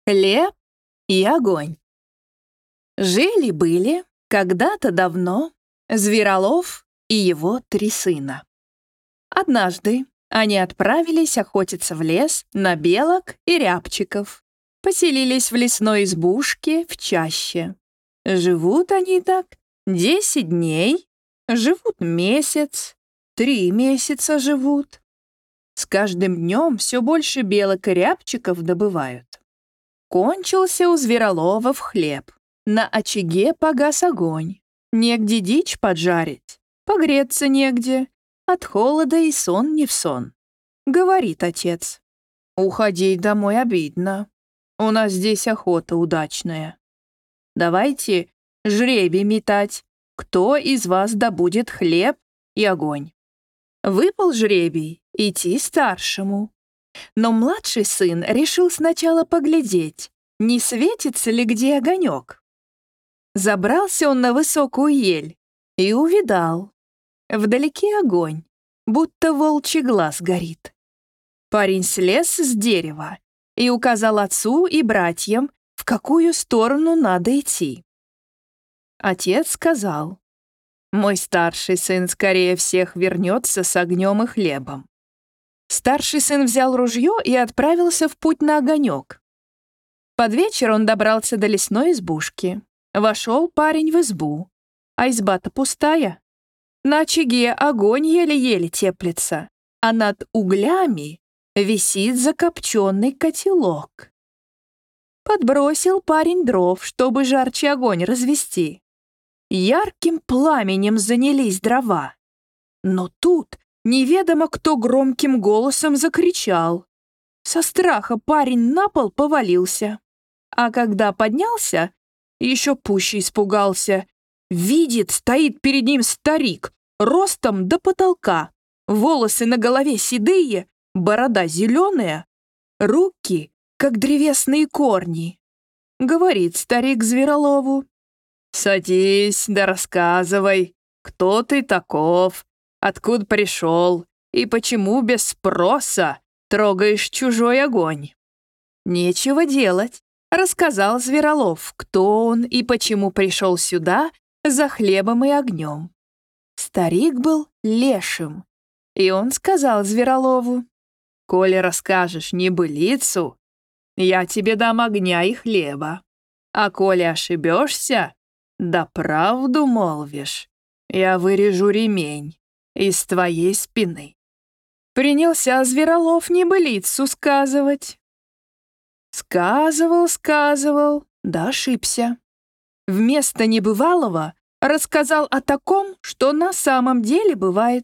Хлеб и огонь. Жили-были когда-то давно Зверолов и его 3 сына. Однажды они отправились охотиться в лес на белок и рябчиков. Поселились в лесной избушке в чаще. Живут они так 10 дней, живут месяц, 3 месяца живут. С каждым днем все больше белок и рябчиков добывают. Кончился у Звероловов хлеб. На очаге погас огонь. Негде дичь поджарить, погреться негде. От холода и сон не в сон. Говорит отец: «Уходить домой обидно. У нас здесь охота удачная. Давайте жребий метать, кто из вас добудет хлеб и огонь». Выпал жребий идти старшему. Но младший сын решил сначала поглядеть, не светится ли где огонек. Забрался он на высокую ель и увидал. Вдалеке огонь, будто волчий глаз горит. Парень слез с дерева и указал отцу и братьям, в какую сторону надо идти. Отец сказал: «Мой старший сын скорее всех вернется с огнем и хлебом». Старший сын взял ружье и отправился в путь на огонек. Под вечер он добрался до лесной избушки. Вошел парень в избу, а изба-то пустая. На очаге огонь еле-еле теплится, а над углями висит закопченный котелок. Подбросил парень дров, чтобы жарче огонь развести. Ярким пламенем занялись дрова. Но тут неведомо кто громким голосом закричал. Со страха парень на пол повалился. А когда поднялся, еще пуще испугался. Видит, стоит перед ним старик, ростом до потолка. Волосы на голове седые, борода зеленая, руки, как древесные корни. Говорит старик Зверолову: «Садись да рассказывай, кто ты таков, откуда пришел и почему без спроса трогаешь чужой огонь». Нечего делать. Рассказал Зверолов, кто он и почему пришел сюда за хлебом и огнем. Старик был лешим, и он сказал Зверолову: «Коли расскажешь небылицу, я тебе дам огня и хлеба, а коли ошибешься, да правду молвишь, я вырежу ремень из твоей спины». Принялся Зверолов небылицу сказывать. Сказывал, да ошибся. Вместо небывалого рассказал о таком, что на самом деле бывает.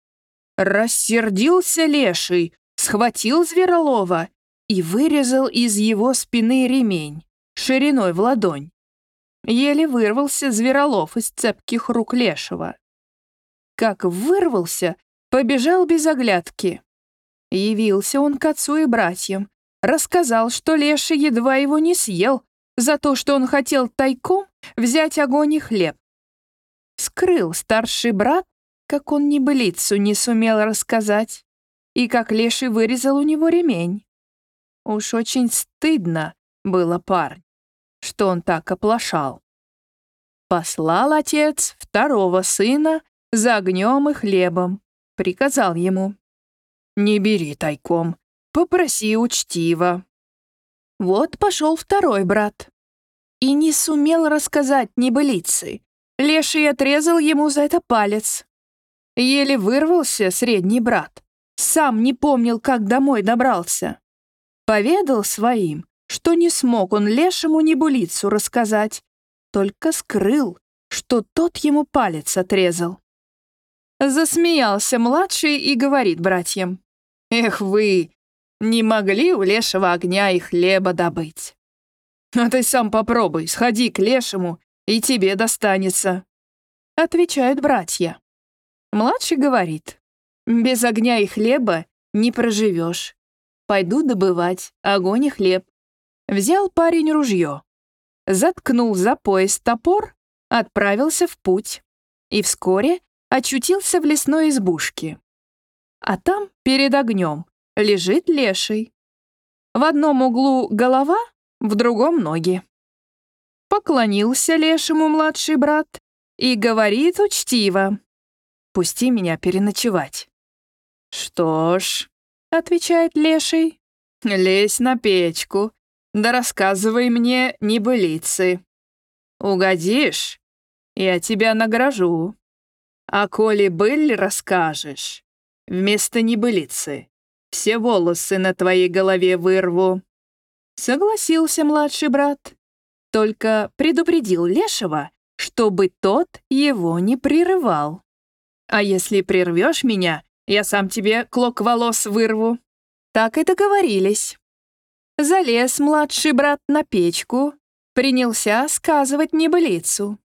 Рассердился леший, схватил Зверолова и вырезал из его спины ремень шириной в ладонь. Еле вырвался Зверолов из цепких рук лешего. Как вырвался, побежал без оглядки. Явился он к отцу и братьям, рассказал, что леший едва его не съел за то, что он хотел тайком взять огонь и хлеб. Скрыл старший брат, как он небылицу не сумел рассказать, и как леший вырезал у него ремень. Уж очень стыдно было парню, что он так оплошал. Послал отец второго сына за огнем и хлебом, приказал ему: «Не бери тайком, попроси учтиво». Вот пошел второй брат. И не сумел рассказать небылицы. Леший отрезал ему за это палец. Еле вырвался средний брат. Сам не помнил, как домой добрался. Поведал своим, что не смог он лешему небылицу рассказать, только скрыл, что тот ему палец отрезал. Засмеялся младший и говорит братьям: «Эх вы, не могли у лешего огня и хлеба добыть. А ты сам попробуй, сходи к лешему, и тебе достанется». Отвечают братья. Младший говорит: «Без огня и хлеба не проживешь. Пойду добывать огонь и хлеб». Взял парень ружье, заткнул за пояс топор, отправился в путь и вскоре очутился в лесной избушке. А там, перед огнем, лежит леший. В одном углу голова, в другом ноги. Поклонился лешему младший брат и говорит учтиво: «Пусти меня переночевать». «Что ж», — отвечает леший, — «лезь на печку, да рассказывай мне небылицы. Угодишь, я тебя награжу. А коли быль расскажешь, вместо небылицы все волосы на твоей голове вырву». Согласился младший брат, только предупредил лешего, чтобы тот его не прерывал. «А если прервешь меня, я сам тебе клок волос вырву». Так и договорились. Залез младший брат на печку, принялся сказывать небылицу.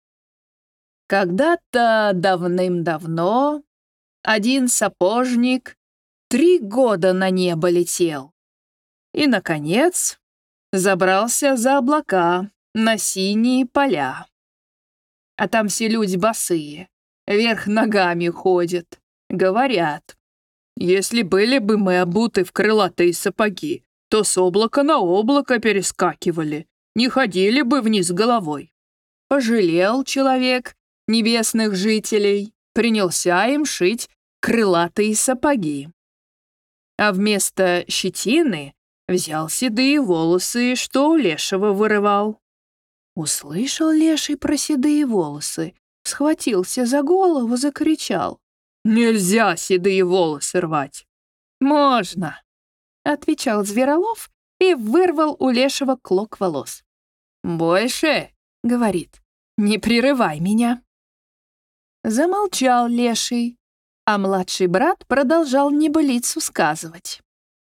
Когда-то давным-давно один сапожник 3 года на небо летел и, наконец, забрался за облака на синие поля. А там все люди босые, вверх ногами ходят, говорят: «Если были бы мы обуты в крылатые сапоги, то с облака на облако перескакивали, не ходили бы вниз головой». Пожалел человек небесных жителей, принялся им шить крылатые сапоги. А вместо щетины взял седые волосы, что у лешего вырывал. Услышал леший про седые волосы, схватился за голову, закричал: «Нельзя седые волосы рвать!» «Можно!» — отвечал Зверолов и вырвал у лешего клок волос. «Больше, — говорит, — не прерывай меня». Замолчал леший, а младший брат продолжал небылицу сказывать.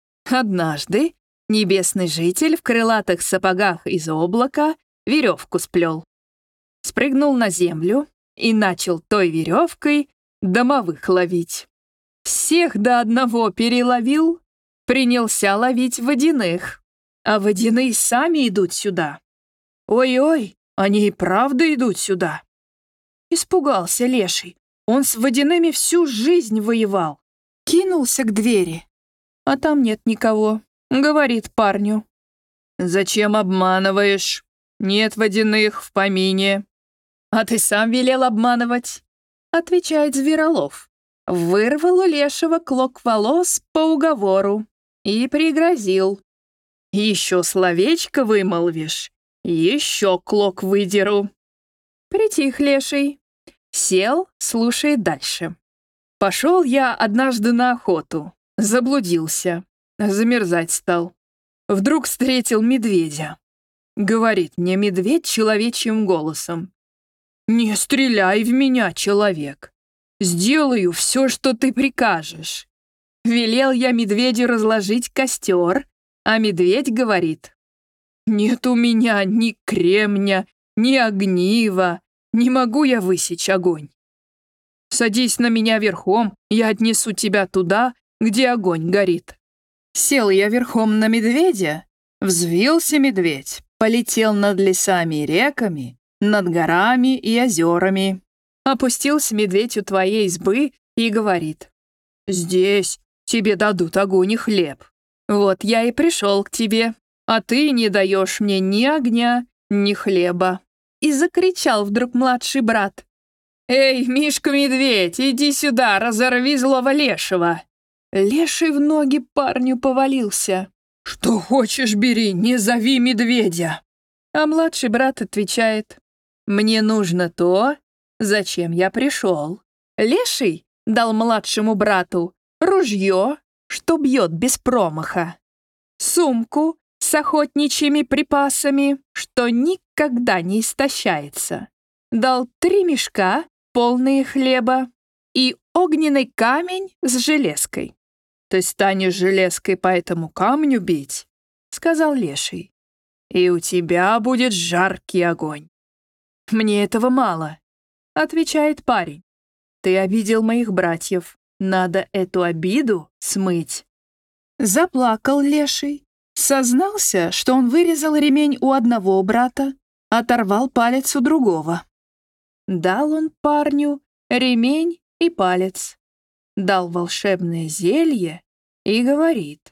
Однажды небесный житель в крылатых сапогах из облака веревку сплел. Спрыгнул на землю и начал той веревкой домовых ловить. Всех до одного переловил, принялся ловить водяных, а водяные сами идут сюда. Ой-ой, они и правда идут сюда. Испугался леший, он с водяными всю жизнь воевал. Кинулся к двери, а там нет никого, говорит парню: «Зачем обманываешь? Нет водяных в помине». «А ты сам велел обманывать», — отвечает Зверолов. Вырвал у лешего клок волос по уговору и пригрозил: «Еще словечко вымолвишь, еще клок выдеру». Притих леший, сел, слушает дальше. «Пошел я однажды на охоту, заблудился, замерзать стал. Вдруг встретил медведя. Говорит мне медведь человечьим голосом: «Не стреляй в меня, человек. Сделаю все, что ты прикажешь». Велел я медведю разложить костер, а медведь говорит: «Нет у меня ни кремня, ни огнива, не могу я высечь огонь. Садись на меня верхом, я отнесу тебя туда, где огонь горит». Сел я верхом на медведя, взвился медведь, полетел над лесами и реками, над горами и озерами. Опустился медведь у твоей избы и говорит: «Здесь тебе дадут огонь и хлеб. Вот я и пришел к тебе, а ты не даешь мне ни огня, ни хлеба». И закричал вдруг младший брат: «Эй, Мишка-медведь, иди сюда, разорви злого лешего». Леший в ноги парню повалился. «Что хочешь, бери, не зови медведя». А младший брат отвечает: «Мне нужно то, зачем я пришел». Леший дал младшему брату ружье, что бьет без промаха, сумку с охотничьими припасами, что никогда не истощается, дал 3 мешка, полные хлеба, и огненный камень с железкой. «Ты станешь железкой по этому камню бить», — сказал леший, «и у тебя будет жаркий огонь». «Мне этого мало», — отвечает парень. «Ты обидел моих братьев, надо эту обиду смыть». Заплакал леший, сознался, что он вырезал ремень у одного брата, оторвал палец у другого. Дал он парню ремень и палец, дал волшебное зелье и говорит: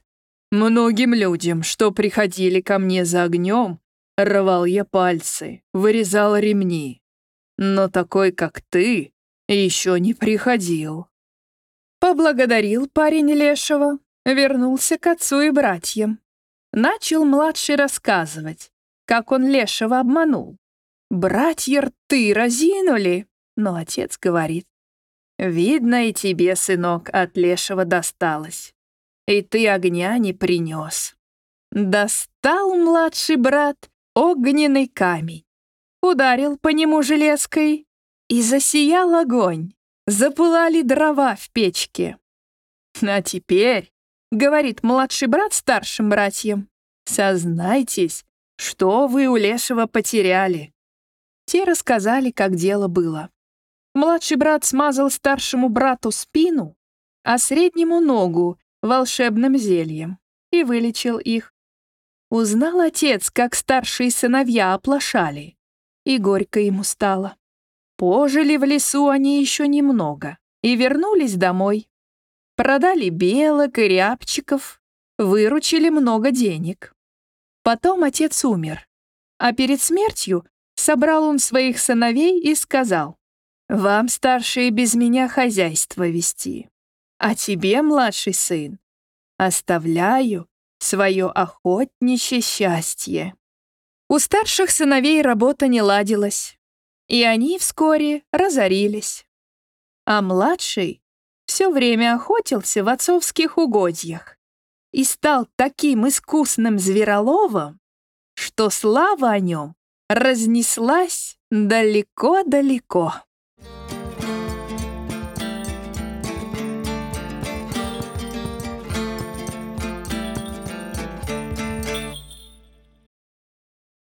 Многим людям, что приходили ко мне за огнем, рвал я пальцы, вырезал ремни. Но такой, как ты, еще не приходил». Поблагодарил парень Лешего, вернулся к отцу и братьям. Начал младший рассказывать, как он Лешего обманул. Братья рты разинули, но отец говорит: «Видно, и тебе, сынок, от Лешего досталось, и ты огня не принес». Достал младший брат огненный камень, ударил по нему железкой, и засиял огонь, запылали дрова в печке. «А теперь, — говорит младший брат старшим братьям, — сознайтесь, что вы у Лешего потеряли». Те рассказали, как дело было. Младший брат смазал старшему брату спину, а среднему ногу волшебным зельем и вылечил их. Узнал отец, как старшие сыновья оплошали, и горько ему стало. Пожили в лесу они еще немного и вернулись домой. Продали белок и рябчиков, выручили много денег. Потом отец умер, а перед смертью собрал он своих сыновей и сказал: «Вам, старшие, без меня хозяйство вести, а тебе, младший сын, оставляю свое охотничье счастье». У старших сыновей работа не ладилась, и они вскоре разорились. А младший все время охотился в отцовских угодьях и стал таким искусным звероловом, что слава о нем разнеслась далеко-далеко.